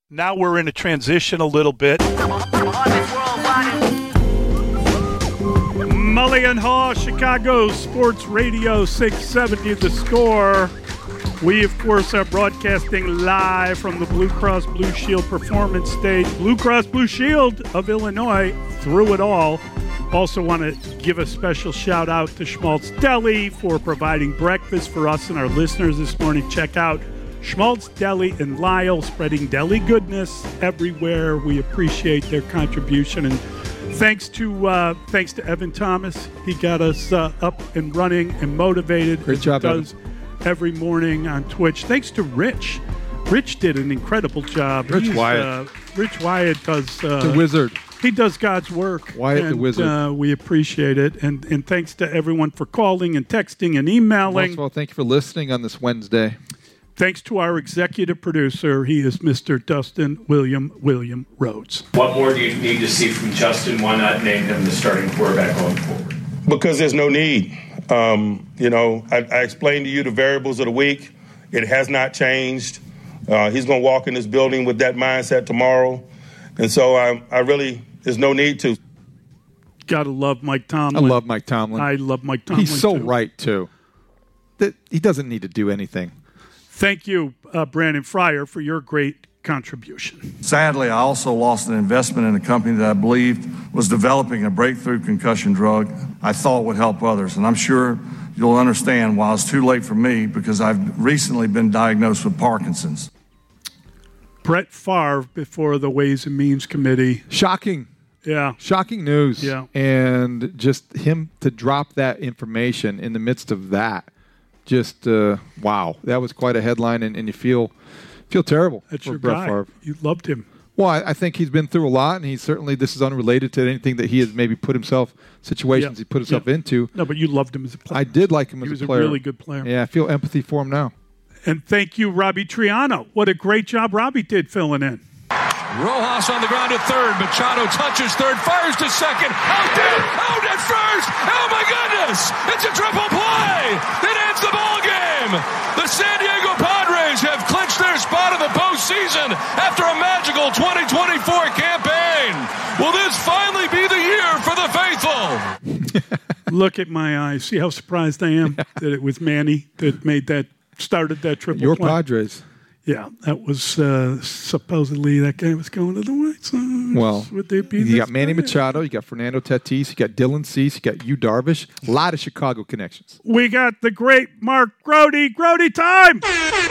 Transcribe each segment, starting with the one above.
Now we're in a transition a little bit. Mully and Haw, Chicago Sports Radio 670 The Score. We, of course, are broadcasting live from the Blue Cross Blue Shield Performance Stage. Blue Cross Blue Shield of Illinois, through it all. Also want to give a special shout out to Schmaltz Deli for providing breakfast for us and our listeners this morning. Check out Schmaltz Deli in Lisle, spreading deli goodness everywhere. We appreciate their contribution, and thanks to Evan Thomas. He got us up and running and motivated. Great job, does every morning on Twitch. Thanks to Rich. Rich did an incredible job. Rich Wyatt. Rich Wyatt does the wizard. He does God's work. Wyatt the wizard. We appreciate it. And thanks to everyone for calling and texting and emailing. Most of all, thank you for listening on this Wednesday. Thanks to our executive producer. He is Mr. Dustin William Rhodes. What more do you need to see from Justin? Why not name him the starting quarterback going forward? Because there's no need. I explained to you the variables of the week. It has not changed. He's going to walk in this building with that mindset tomorrow. And so there's no need to. Gotta love Mike Tomlin. I love Mike Tomlin. I love Mike Tomlin. He's so too. right, too. That he doesn't need to do anything. Thank you, Brandon Fryer, for your great contribution. Sadly, I also lost an investment in a company that I believed was developing a breakthrough concussion drug I thought would help others. And I'm sure you'll understand why it's too late for me, because I've recently been diagnosed with Parkinson's. Brett Favre before the Ways and Means Committee. Shocking. Yeah. Shocking news. Yeah. And just him to drop that information in the midst of that. Just, wow. That was quite a headline, and you feel terrible. That's for your Brett guy. Favre. You loved him. Well, I think he's been through a lot, and he's certainly, this is unrelated to anything that he has maybe put himself, situations he put himself into. No, but you loved him as a player. I did like him as a player. He was a really good player. Yeah, I feel empathy for him now. And thank you, Robbie Triano. What a great job Robbie did filling in. Rojas on the ground at third. Machado touches third, fires to second. Out at first. Oh, my goodness. It's a triple play. It ends the ball game. The San Diego Padres have clinched their spot in the postseason after a magical 2024 campaign. Will this finally be the year for the faithful? Look at my eyes. See how surprised I am that it was Manny that started that triple Your play. Padres. Yeah, that was supposedly that guy was going to the White Sox. Well, Would they be you got Manny Machado, you got Fernando Tatis, you got Dylan Cease, you got Yu Darvish. A lot of Chicago connections. We got the great Mark Grody. Grody time!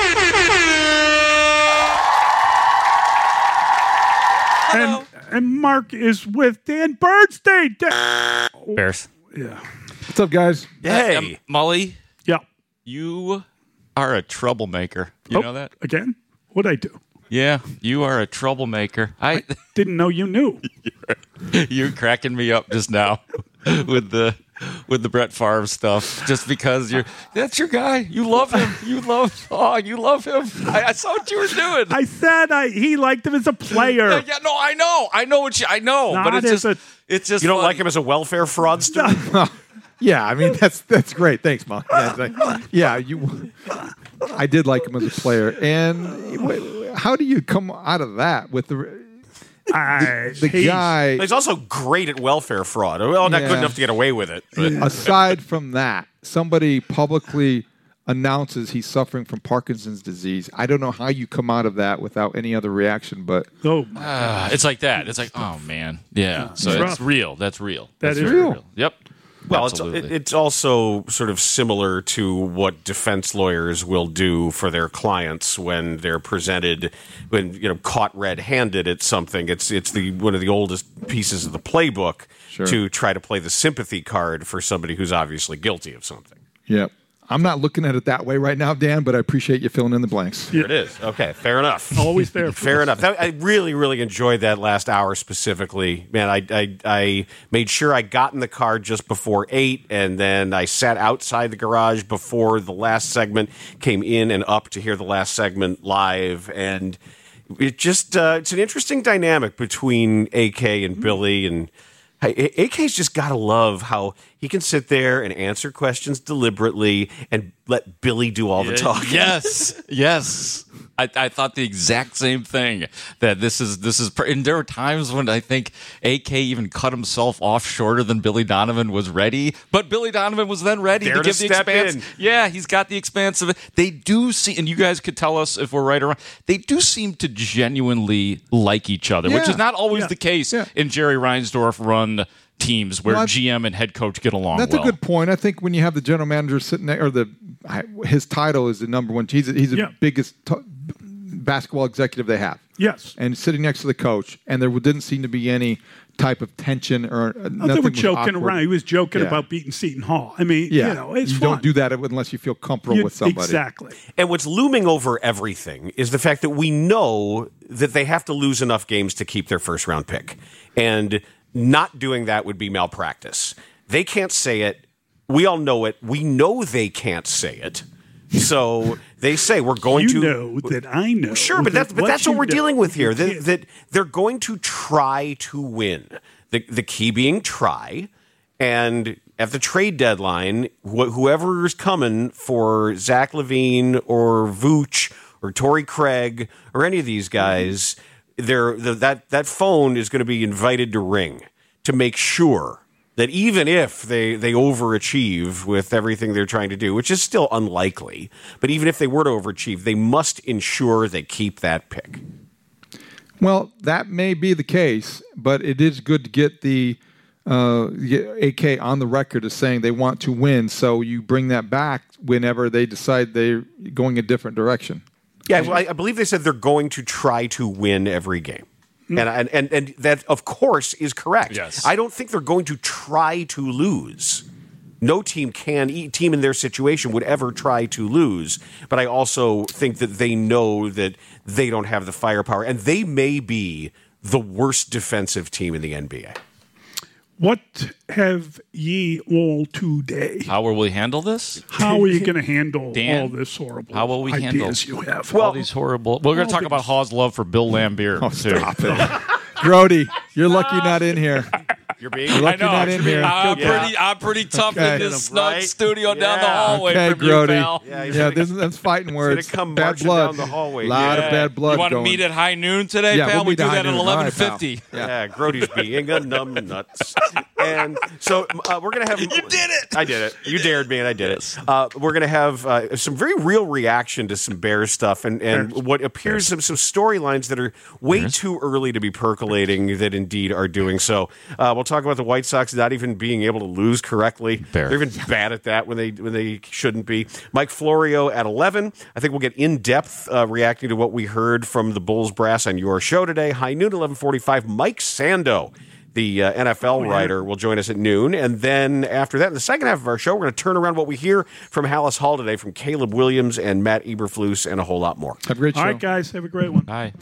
And Mark is with Dan Bernstein. Bears. Yeah. What's up, guys? Hey. Mully, Yeah. you are a troublemaker. You know that? Again? What'd I do? Yeah, you are a troublemaker. I Didn't know you knew. You're cracking me up just now with the Brett Favre stuff. Just because that's your guy. You love him. You love him. I saw what you were doing. I said he liked him as a player. Yeah, no, I know. Not But it's just You don't funny. like him as a welfare fraudster? Yeah, I mean that's great. Thanks, Mom. I did like him as a player. And how do you come out of that with the guy? He's also great at welfare fraud. Well, not good enough to get away with it. But. Aside from that, somebody publicly announces he's suffering from Parkinson's disease. I don't know how you come out of that without any other reaction, but it's like that. It's like, oh man, yeah. So it's real. That's real. That's real. Yep. Well, it's also sort of similar to what defense lawyers will do for their clients when they're presented, caught red-handed at something. It's one of the oldest pieces of the playbook to try to play the sympathy card for somebody who's obviously guilty of something. Yep. I'm not looking at it that way right now, Dan, but I appreciate you filling in the blanks. Here it is. Okay, fair enough. Always there. Fair enough. I really, really enjoyed that last hour specifically. Man, I made sure I got in the car just before 8, and then I sat outside the garage before the last segment, came in and up to hear the last segment live, and it just it's an interesting dynamic between AK and Billy, and AK's just got to love how he can sit there and answer questions deliberately and let Billy do all the talking. Yes. I thought the exact same thing. That this is, and there were times when I think AK even cut himself off shorter than Billy Donovan was ready. But Billy Donovan was then ready to give the expanse. In. Yeah, he's got the expanse of it. They do see, and you guys could tell us if we're right or wrong. They do seem to genuinely like each other, which is not always the case in Jerry Reinsdorf run teams where GM and head coach get along. That's a good point. I think when you have the general manager sitting there, or his title is the number one. He's the biggest basketball executive they have. Yes, and sitting next to the coach, and there didn't seem to be any type of tension or nothing. They were joking awkward. around. He was joking about beating Seton Hall. I mean, it's you fun. don't do that unless you feel comfortable with somebody. Exactly. And what's looming over everything is the fact that we know that they have to lose enough games to keep their first round pick, and not doing that would be malpractice. They can't say it. We all know it. We know they can't say it. So they say we're going to. You know that I know. Sure, but that's what we're dealing with here. That they're going to try to win. The key being try, and at the trade deadline, whoever's coming for Zach LaVine or Vooch or Torrey Craig or any of these guys, that phone is going to be invited to ring to make sure that even if they overachieve with everything they're trying to do, which is still unlikely, but even if they were to overachieve, they must ensure they keep that pick. Well, that may be the case, but it is good to get the AK on the record as saying they want to win, so you bring that back whenever they decide they're going a different direction. Yeah, well, I believe they said they're going to try to win every game. And that, of course, is correct. Yes. I don't think they're going to try to lose. No team in their situation would ever try to lose. But I also think that they know that they don't have the firepower. And they may be the worst defensive team in the NBA. What have ye all today? How will we handle this? How are you going to handle Dan, all this horrible how will we ideas handle you have? all these horrible? We're going to talk about Hawes' love for Bill Lambier, too. Stop it. Grody, you're lucky you're not in here. You're being lucky you're not in here. I'm pretty tough in this snug studio down the hallway from Grody. you, pal. That's fighting words. Come bad blood. down the hallway. A lot of bad blood. You want to meet at high noon today, pal? We'll we meet do at high that at noon. 11:50. Yeah, Grody's being a numbnuts. And so we're going to have... You did it! I did it. You dared me, and I did it. We're going to have some very real reaction to some Bears stuff and what appears some storylines that are way too early to be percolating that indeed are doing so. We'll talk about the White Sox not even being able to lose correctly. They're even bad at that when they shouldn't be. Mike Florio at 11. I think we'll get in-depth reacting to what we heard from the Bulls brass on your show today. High noon, 11:45. Mike Sando, the NFL writer, will join us at noon. And then after that, in the second half of our show, we're going to turn around what we hear from Hallis Hall today, from Caleb Williams and Matt Eberflus, and a whole lot more. Have a great show. All right, guys. Have a great one. Bye.